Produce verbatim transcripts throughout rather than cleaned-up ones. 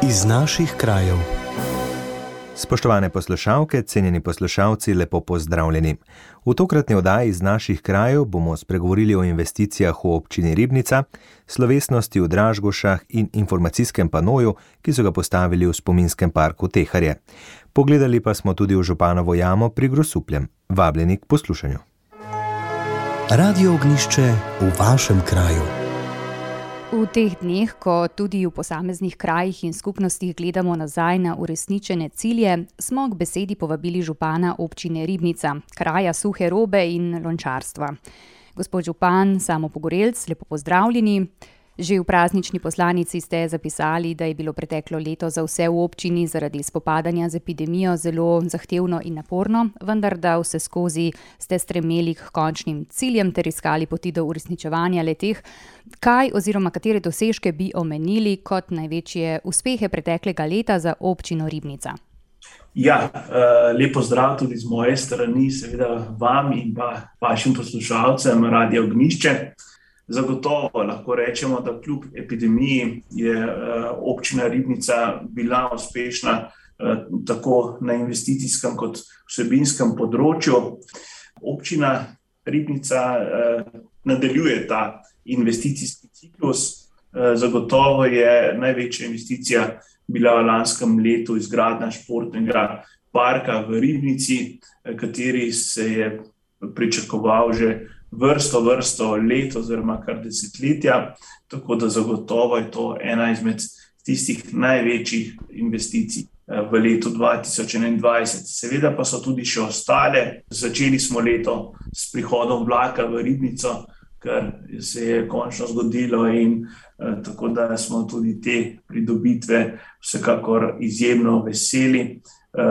Iz naših krajev. Spoštovane poslušalke, cenjeni poslušalci, lepo pozdravljeni. V tokratni oddaji Iz naših krajev bomo spregovorili o investicijah v občini Ribnica, slovesnosti v Dražgošah in informacijskem panoju, ki so ga postavili v spominskem parku Teharje. Pogledali pa smo tudi v Županovo jamo pri Grosupljem. Vabljeni k poslušanju. Radio Ognjišče v vašem kraju. V teh dneh, ko tudi v posameznih krajih in skupnostih gledamo nazaj na uresničene cilje, smo k besedi povabili župana občine Ribnica, kraja suhe robe in lončarstva. Gospod župan Samo Pogorelc, lepo pozdravljeni. Že v praznični poslanici ste zapisali, da je bilo preteklo leto za vse v občini zaradi spopadanja z epidemijo zelo zahtevno in naporno, vendar da vse skozi ste stremeli k končnim ciljem ter iskali poti do uresničevanja le-teh. Kaj oziroma katere dosežke bi omenili kot največje uspehe preteklega leta za občino Ribnica? Ja, lepo zdrav tudi z moje strani, seveda vam in pa vašim poslušalcem Radia Ognjišče. Zagotovo lahko rečemo, da kljub epidemiji je občina Ribnica bila uspešna tako na investicijskem kot vsebinskem področju. Občina Ribnica nadaljuje ta investicijski ciklus. Zagotovo je največja investicija bila v lanskem letu izgradnja športnega parka v Ribnici, kateri se je pričakoval že vrsto, vrsto let oziroma kar desetletja, tako da zagotovo je to ena izmed tistih največjih investicij v letu dva tisoč enaindvajset. Seveda pa so tudi še ostale. Začeli smo leto s prihodom vlaka v Ribnico, kar se je končno zgodilo in eh, tako da smo tudi te pridobitve vsekakor izjemno veseli.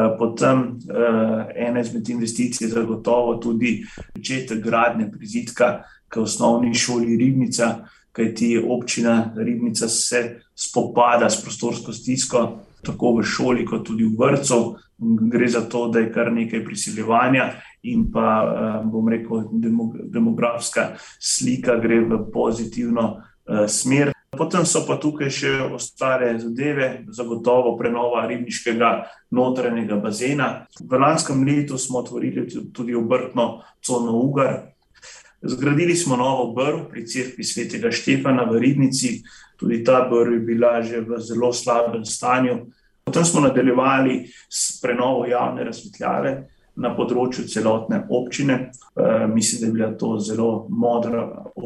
Potem ena izmed investicij zagotovo tudi začetek gradnje prizidka k osnovni šoli Ribnica, kajti občina Ribnica se spopada s prostorsko stisko tako v šoli kot tudi v vrtcu. Gre za to, da je kar nekaj priseljevanja in pa, bom rekel, demografska slika gre v pozitivno smer. Potem so pa tukaj še ostale zadeve, zagotovo prenova ribniškega notranjega bazena. V lanskem letu smo otvorili tudi obrtno cono Ugar. Zgradili smo novo brv pri cerkvi svetega Štefana v Ribnici. Tudi ta brv je bila že v zelo slabem stanju. Potem smo nadaljevali s prenovo javne razsvetljave na področju celotne občine. E, mislim, da je bila to zelo modra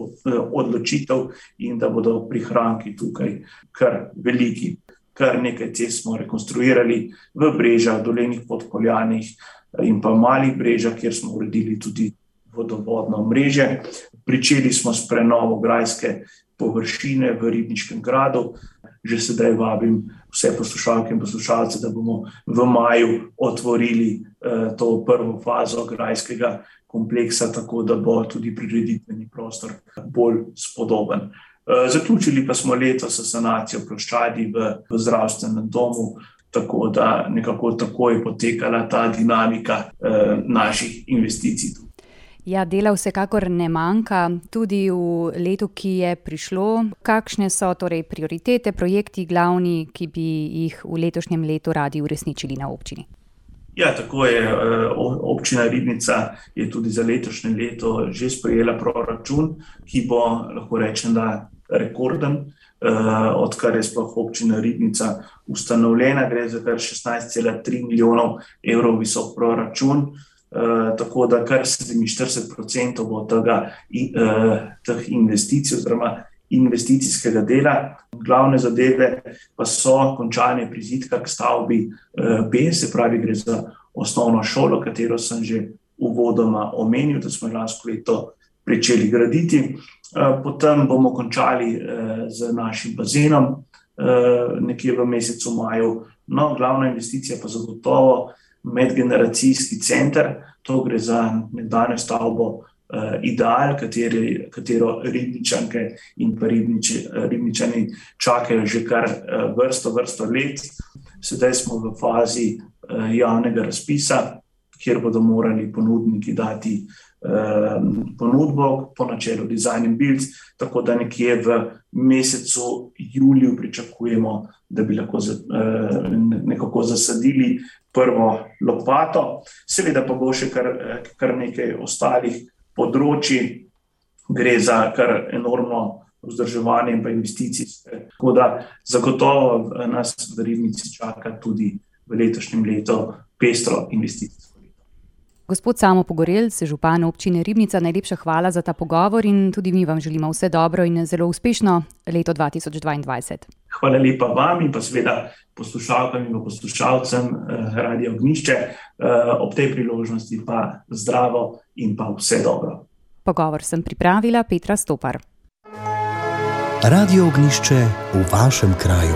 odločitev in da bodo prihranki tukaj kar veliki. Kar nekaj cest smo rekonstruirali v Brežah, Dolenjih Podpoljanih in pa Malih Brežah, kjer smo uredili tudi vodovodno mreže. Pričeli smo s prenovo grajske površine v Ribniškem gradu. Že sedaj vabim vse poslušalke in poslušalce, da bomo v maju otvorili eh, to prvo fazo grajskega kompleksa, tako da bo tudi prireditveni prostor bolj spodoben. Eh, zaključili pa smo leto s sanacijo ploščadi v, v zdravstvenem domu, tako da nekako tako je potekala ta dinamika eh, naših investicij. Ja, dela vsekakor ne manjka, tudi v letu, ki je prišlo. Kakšne so torej prioritete, projekti glavni, ki bi jih v letošnjem letu radi uresničili na občini? Ja, tako je. Občina Ribnica je tudi za letošnje leto že sprejela proračun, ki bo, lahko rečem, da rekorden, odkar je sploh občina Ribnica ustanovljena. Gre za kar šestnajst cela tri milijonov evrov visok proračun. Uh, tako da kar sedeminštirideset procentov bo tega, uh, teh investicij oziroma investicijskega dela. Glavne zadeve pa so končanje prizidka k stavbi uh, B, se pravi gre za osnovno šolo, katero sem že uvodoma omenil, da smo lansko leto pričeli graditi. Uh, potem bomo končali uh, z našim bazenom uh, nekje v mesecu maju. No, glavna investicija pa zagotovo medgeneracijski center. To gre za nekdanjo stavbo uh, Ideal, kateri, katero Ribničanke in pa Ribnič, Ribničani čakajo že kar uh, vrsto, vrsto let. Sedaj smo v fazi uh, javnega razpisa, kjer bodo morali ponudniki dati eh, ponudbo po načelu design and build, tako da nekje v mesecu juliju pričakujemo, da bi lahko za, eh, nekako zasadili prvo lopato. Seveda pa bo še kar, kar nekaj ostalih področji, gre za kar enormno vzdrževanje in pa investicijske. Tako da zagotovo nas v Ribnici čaka tudi v letošnjem letu pestro investicijsko leto. Gospod Samo Pogorelc, župan občine Ribnica, najlepša hvala za ta pogovor in tudi mi vam želimo vse dobro in zelo uspešno leto dva tisoč dvaindvajset. Hvala lepa vam in pa seveda poslušalkam in poslušalcem Radia Ognjišče. Ob tej priložnosti pa zdravo in pa vse dobro. Pogovor sem pripravila Petra Stopar. Radio Ognjišče v vašem kraju.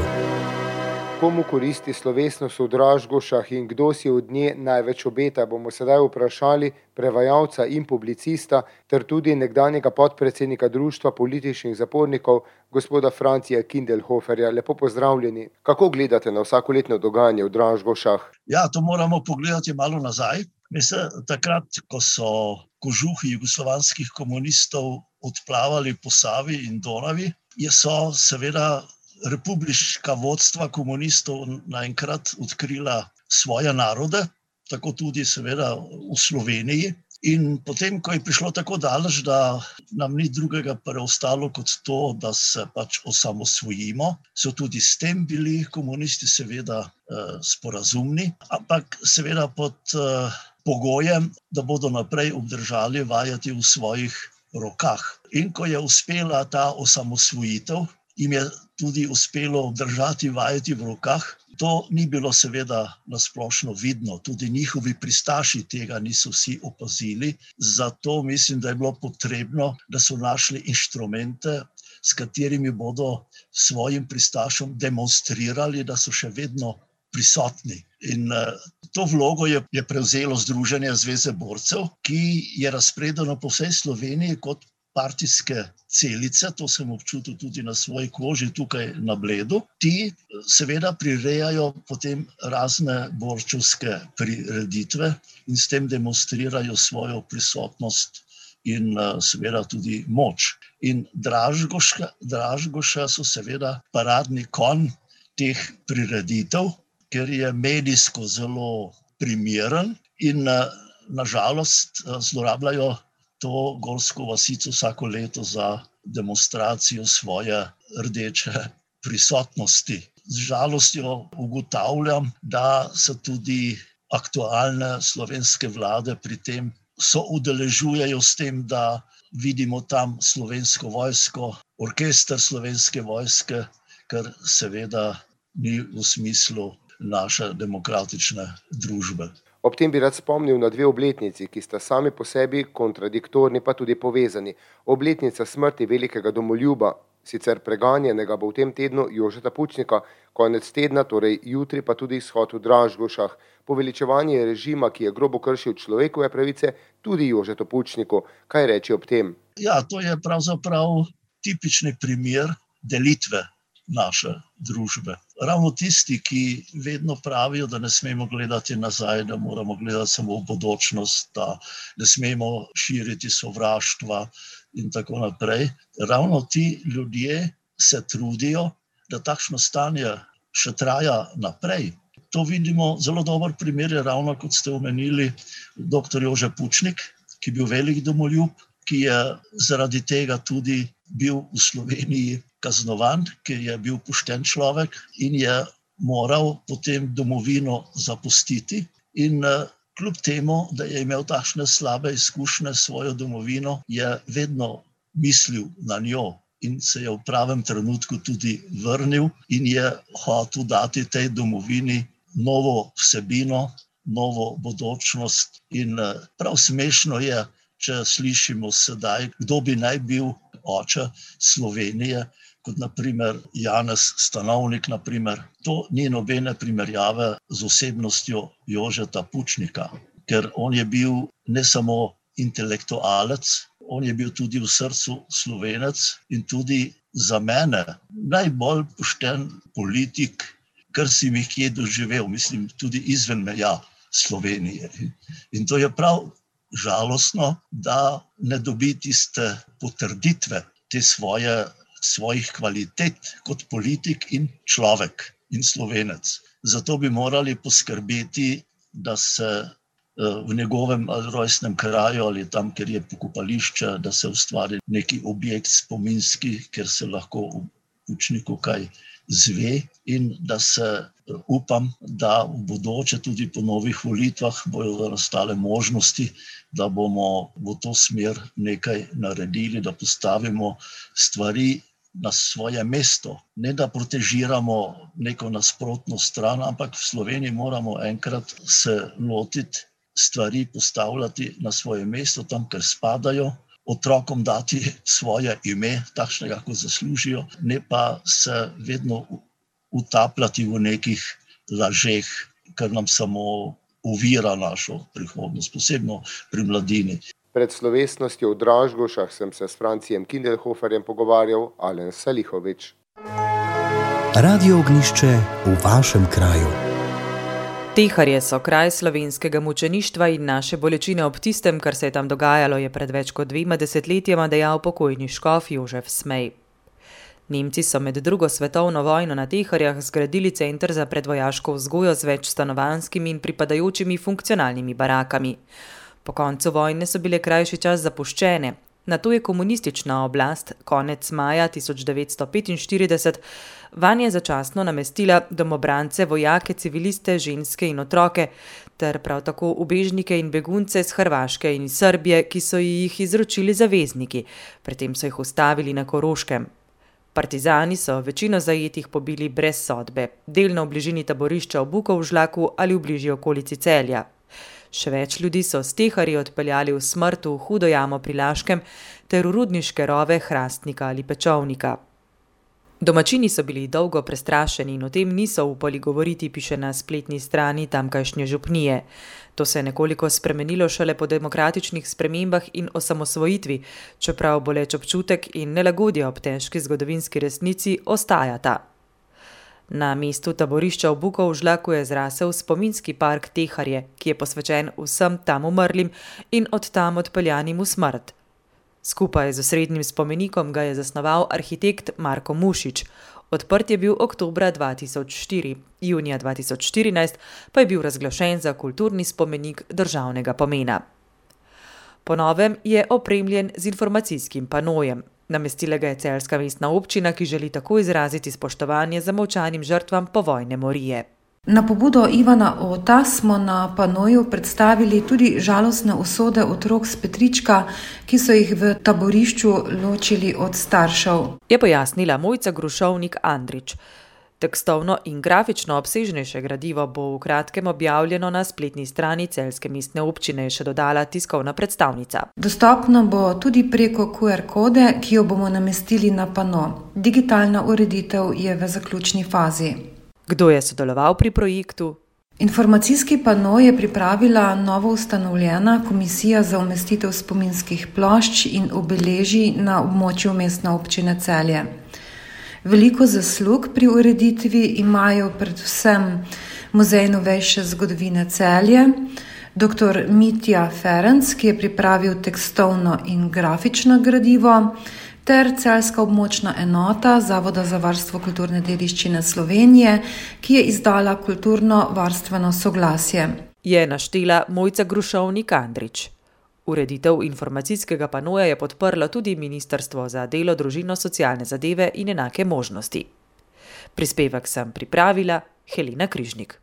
Komu koristi slovesnost v Dražgošah in kdo si od nje največ obeta, bomo sedaj vprašali prevajalca in publicista ter tudi nekdanjega podpredsednika Društva političnih zapornikov, gospoda Francija Kindelhoferja. Lepo pozdravljeni. Kako gledate na vsakoletno dogajanje v Dražgošah? Ja, to moramo pogledati malo nazaj. Mislim, takrat, ko so kožuhi jugoslovanskih komunistov odplavali po Savi in Donavi, je so seveda republiška vodstva komunistov naenkrat odkrila svoje narode, tako tudi seveda v Sloveniji. In potem, ko je prišlo tako daleč, da nam ni drugega preostalo kot to, da se pač osamosvojimo, so tudi s tem bili komunisti seveda eh, sporazumni, ampak seveda pod eh, pogojem, da bodo naprej obdržali vajeti v svojih rokah. In ko je uspela ta osamosvojitev, jim je tudi uspelo obdržati vajeti v rokah. To ni bilo seveda nasplošno vidno, tudi njihovi pristaši tega niso vsi opazili, zato mislim, da je bilo potrebno, da so našli inštrumente, s katerimi bodo svojim pristašom demonstrirali, da so še vedno prisotni. In uh, to vlogo je, je prevzelo Združenje Zveze borcev, ki je razpredeno po vsej Sloveniji kot partijske celice, to sem občutil tudi na svoji koži tukaj na Bledu. Ti seveda prirejajo potem razne borčevske prireditve in s tem demonstrirajo svojo prisotnost in uh, seveda tudi moč. In Dražgoška, Dražgoša so seveda paradni konj teh prireditev, ker je medijsko zelo primeren in uh, nažalost uh, zlorabljajo to gorsko vasico vsako leto za demonstracijo svoje rdeče prisotnosti. Z žalostjo ugotavljam, da se tudi aktualne slovenske vlade pri tem soudeležujejo s tem, da vidimo tam slovensko vojsko, orkester slovenske vojske, kar seveda ni v smislu naše demokratične družbe. Ob tem bi rad spomnil na dve obletnici, ki sta sami po sebi kontradiktorni, pa tudi povezani. Obletnica smrti velikega domoljuba, sicer preganjenega bo v tem tednu Jožeta Pučnika, konec tedna, torej jutri, pa tudi izhod v Dražgošah. Poveličevanje režima, ki je grobo kršil človekove pravice, tudi Jožetu Pučniku. Kaj reči ob tem? Ja, to je pravzaprav tipični primer delitve naše družbe. Ravno tisti, ki vedno pravijo, da ne smemo gledati nazaj, da moramo gledati samo v bodočnost, da ne smemo širiti sovraštva in tako naprej. Ravno ti ljudje se trudijo, da takšno stanje še traja naprej. To vidimo, zelo dober primer je ravno, kot ste omenili, doktor Jože Pučnik, ki je bil velik domoljub, ki je zaradi tega tudi bil v Sloveniji kaznovan, ker je bil pošten človek in je moral potem domovino zapustiti. In kljub temu, da je imel takšne slabe izkušnje s svojo domovino, je vedno mislil na njo in se je v pravem trenutku tudi vrnil in je hotel dati tej domovini novo vsebino, novo bodočnost. In prav smešno je, če slišimo sedaj, kdo bi naj bil oče Slovenije, kot naprimer Janez Stanovnik, naprimer. To ni nobene primerjave z osebnostjo Jožeta Pučnika, ker on je bil ne samo intelektualec, on je bil tudi v srcu Slovenec in tudi za mene najbolj pošten politik, kar si mi kje doživel, mislim tudi izven meja Slovenije. In to je prav žalostno, da ne dobi tiste potrditve, te svoje, svojih kvalitet kot politik in človek in Slovenec. Zato bi morali poskrbeti, da se v njegovem rojstnem kraju ali tam, kjer je pokopališče, da se ustvari neki objekt spominski, kjer se lahko učniku kaj zve in da se upam, da v bodoče tudi po novih volitvah bodo nastale možnosti, da bomo v to smer nekaj naredili, da postavimo stvari na svoje mesto. Ne da protežiramo neko nasprotno stran, ampak v Sloveniji moramo enkrat se lotiti stvari, postavljati na svoje mesto, tam, kjer spadajo, otrokom dati svoje ime, takšnega, kot zaslužijo, ne pa se vedno utapljati v nekih lažeh, kar nam samo ovira našo prihodnost, posebno pri mladini. Pred slovesnostjo v Dražgošah sem se s Francijem Kindelhoferjem pogovarjal, Alen Salihovič. Radio Ognjišče v vašem kraju. Teharje so kraj slovenskega mučeništva in naše bolečine ob tistem, kar se je tam dogajalo, je pred več kot dvema desetletjema dejal pokojni škof Jožef Smej. Nemci so med drugo svetovno vojno na Teharjah zgradili center za predvojaško vzgojo z več stanovanjskimi in pripadajočimi funkcionalnimi barakami. Po koncu vojne so bile krajši čas zapuščene. Nato je komunistična oblast konec maja tisoč devetsto petinštirideset vanje začasno namestila domobrance, vojake, civiliste, ženske in otroke, ter prav tako ubežnike in begunce z Hrvaške in Srbije, ki so jih izročili zavezniki, predtem so jih ustavili na Koroškem. Partizani so večino zajetih pobili brez sodbe, delno v bližini taborišča v Bukovžlaku ali v bližji okolici Celja. Še več ljudi so s Teharji odpeljali v smrt v Hudo jamo pri Laškem ter v rudniške rove Hrastnika ali Pečovnika. Domačini so bili dolgo prestrašeni in o tem niso upali govoriti, piše na spletni strani tamkajšnje župnije. To se je nekoliko spremenilo šele po demokratičnih spremembah in osamosvojitvi, čeprav boleč občutek in nelagodje ob težki zgodovinski resnici ostajata. Na mestu taborišča v Bukovžlaku je zrasel spominski park Teharje, ki je posvečen vsem tam umrlim in od tam odpeljanim v smrt. Skupaj z osrednjim spomenikom ga je zasnoval arhitekt Marko Mušič. Odprt je bil oktobra dva tisoč štiri, junija dva tisoč štirinajst pa je bil razglašen za kulturni spomenik državnega pomena. Po novem je opremljen z informacijskim panojem. Namestila ga je celjska mestna občina, ki želi tako izraziti spoštovanje zamolčanim žrtvam povojne morije. Na pobudo Ivana Ota smo na panoju predstavili tudi žalostne usode otrok s Petrička, ki so jih v taborišču ločili od staršev. Je pojasnila Mojca Grušovnik-Andrič. Tekstovno in grafično obsežnejše gradivo bo v kratkem objavljeno na spletni strani celjske mestne občine, je še dodala tiskovna predstavnica. Dostopno bo tudi preko Q R kode, ki jo bomo namestili na pano. Digitalna ureditev je v zaključni fazi. Kdo je sodeloval pri projektu? Informacijski pano je pripravila novo ustanovljena komisija za umestitev spominskih plošč in obeležij na območju mestne občine Celje. Veliko zaslug pri ureditvi imajo predvsem Muzej novejše zgodovine Celje, doktor Mitja Ferenc, ki je pripravil tekstovno in grafično gradivo, ter celjska območna enota Zavoda za varstvo kulturne dediščine Slovenije, ki je izdala kulturno-varstveno soglasje. Je naštela Mojca Grušovnik-Andrič. Ureditev informacijskega panoja je podprlo tudi Ministrstvo za delo, družino, socialne zadeve in enake možnosti. Prispevek sem pripravila Helena Križnik.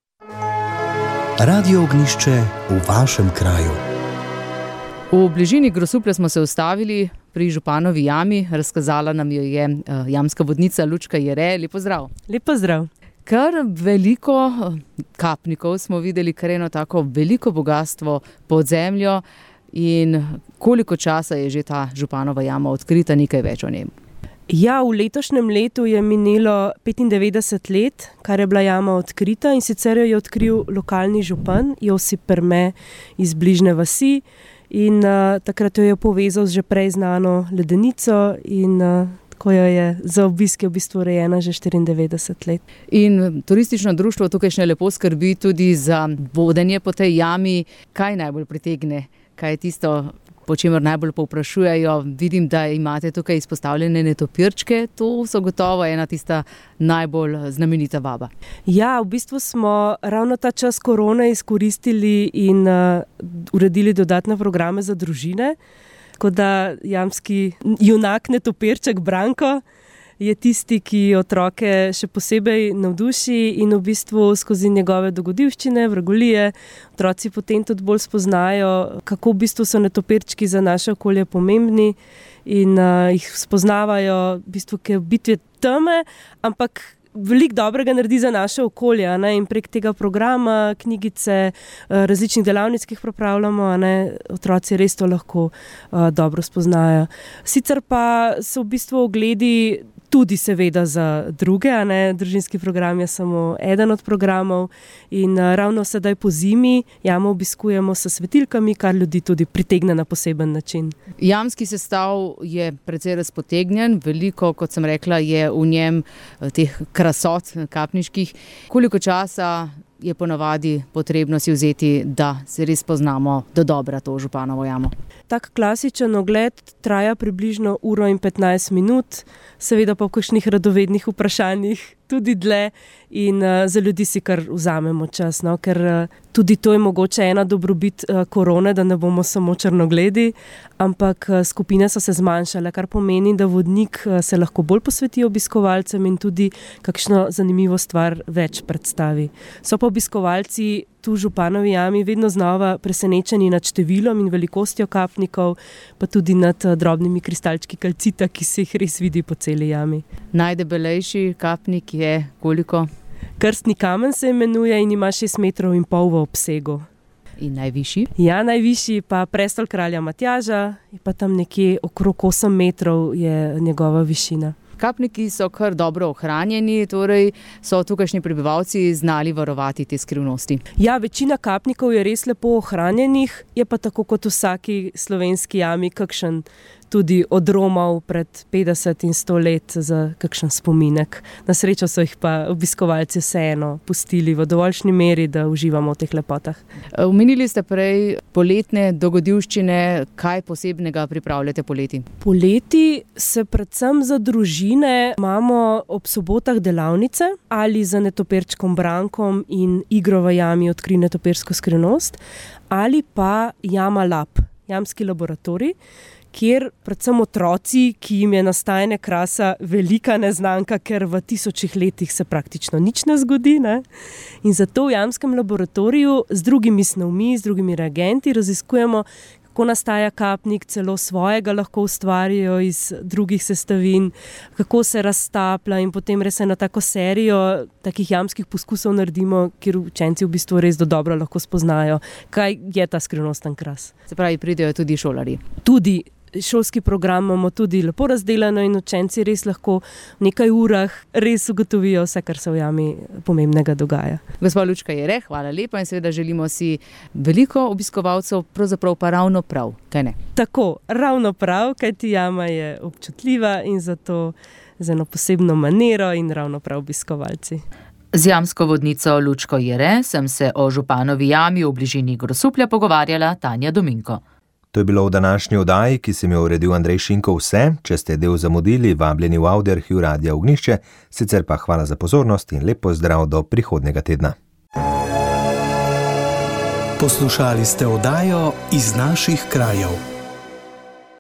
Radio Ognjišče v vašem kraju. V bližini Grosuplja smo se ustavili pri Županovi jami, razkazala nam jo je jamska vodnica Lučka Jere. Lep pozdrav. Lep pozdrav. Kar veliko kapnikov smo videli, kar eno tako veliko bogatstvo pod zemljo in koliko časa je že ta Županova jama odkrita, nekaj več o njem. Ja, v letošnjem letu je minilo petindevetdeset let, kar je bila jama odkrita in sicer jo je odkril lokalni župan Josip Perme iz bližnje vasi. In uh, takrat jo je povezal z že prej znano ledenico in uh, ko jo je za obisk je v bistvu urejena že štiriindevetdeset let. In turistično društvo tukaj še lepo skrbi tudi za vodenje po tej jami. Kaj najbolj pritegne? Kaj je tisto, po čemer najbolj povprašujejo? Vidim, da imate tukaj izpostavljene netopirčke. To so gotovo ena tista najbolj znamenita vaba. Ja, v bistvu smo ravno ta čas korone izkoristili in uh, uredili dodatne programe za družine. Tako da jamski junak netopirček Branko je tisti, ki otroke še posebej navduši in v bistvu skozi njegove dogodivščine, vragolije, otroci potem tudi bolj spoznajo, kako v bistvu so netopirčki za naše okolje pomembni in uh, jih spoznavajo, v bistvu, ki je v bitvi teme, ampak veliko dobrega naredi za naše okolje, ne? In prek tega programa, knjigice, različnih delavnic, ki jih pripravljamo, ne? Otroci res to lahko uh, dobro spoznajo. Sicer pa so v bistvu ogledi tudi seveda za druge, a ne, družinski program je samo eden od programov in uh, ravno sedaj po zimi jamo obiskujemo s svetilkami, kar ljudi tudi pritegne na poseben način. Jamski sestav je precej razpotegnjen, veliko, kot sem rekla, je v njem teh krasot kapniških. Koliko časa je ponavadi potrebno si vzeti, da se res poznamo do dobra to Županovo jamo? Tak klasičen ogled traja približno uro in petnajst minut, seveda pa v kakšnih radovednih vprašanjih tudi dlje in uh, za ljudi si kar vzamemo čas, no? Ker uh, tudi to je mogoče ena dobrobit uh, korone, da ne bomo samo črnogledi, ampak uh, skupine so se zmanjšale, kar pomeni, da vodnik uh, se lahko bolj posveti obiskovalcem in tudi kakšno zanimivo stvar več predstavi. So pa obiskovalci tu v Županovi jami vedno znova presenečeni nad številom in velikostjo kapnikov, pa tudi nad uh, drobnimi kristalčki kalcita, ki se jih res vidi po celi jami. Najdebelejši kapnik je koliko? Krstni kamen se imenuje in ima šest metrov in pol v obsegu. In najvišji? Ja, najvišji pa prestol kralja Matjaža, je pa tam nekje okrog osem metrov je njegova višina. Kapniki so kar dobro ohranjeni, torej so tukajšnji prebivalci znali varovati te skrivnosti. Ja, večina kapnikov je res lepo ohranjenih, je pa tako kot v vsaki slovenski jami kakšen tudi odromal pred petdeset in sto let za kakšen spominek. Na srečo so jih pa obiskovalci vseeno pustili v dovoljšni meri, da uživamo v teh lepotah. Omenili ste prej poletne dogodivščine, kaj posebnega pripravljate poleti? Poleti se predvsem za družine imamo ob sobotah delavnice ali za netopirčkom Brankom in igro v jami Odkrij netopirsko skrivnost ali pa Jama Lab, jamski laboratorij, kjer predvsem otroci, ki jim je nastajanje krasa velika neznanka, ker v tisočih letih se praktično nič ne zgodi, ne? In zato v jamskem laboratoriju z drugimi snovmi, z drugimi reagenti raziskujemo, kako nastaja kapnik, celo svojega lahko ustvarijo iz drugih sestavin, kako se raztaplja in potem res eno tako serijo takih jamskih poskusov naredimo, kjer učenci v bistvu res do dobro lahko spoznajo, kaj je ta skrivnosten kras. Se pravi, pridejo tudi šolarji? Tudi. Šolski program imamo tudi lepo razdeljeno in učenci res lahko v nekaj urah res ugotovijo vse, kar se v jami pomembnega dogaja. Gospa Lučka Jere, hvala lepa in seveda želimo si veliko obiskovalcev, pravzaprav pa ravno prav, kaj ne? Tako, ravno prav, kajti jama je občutljiva in zato z eno posebno manero in ravno prav obiskovalci. Z jamsko vodnico Lučko Jere sem se o Županovi jami v bližini Grosuplja pogovarjala Tanja Dominko. To je bilo v današnji oddaji, ki sem jo uredil Andrej Šinko vse. Če ste del zamudili, vabljeni v Audioarhiv Radia Ognjišče, sicer pa hvala za pozornost in lep pozdrav do prihodnjega tedna. Poslušali ste oddajo Iz naših krajev.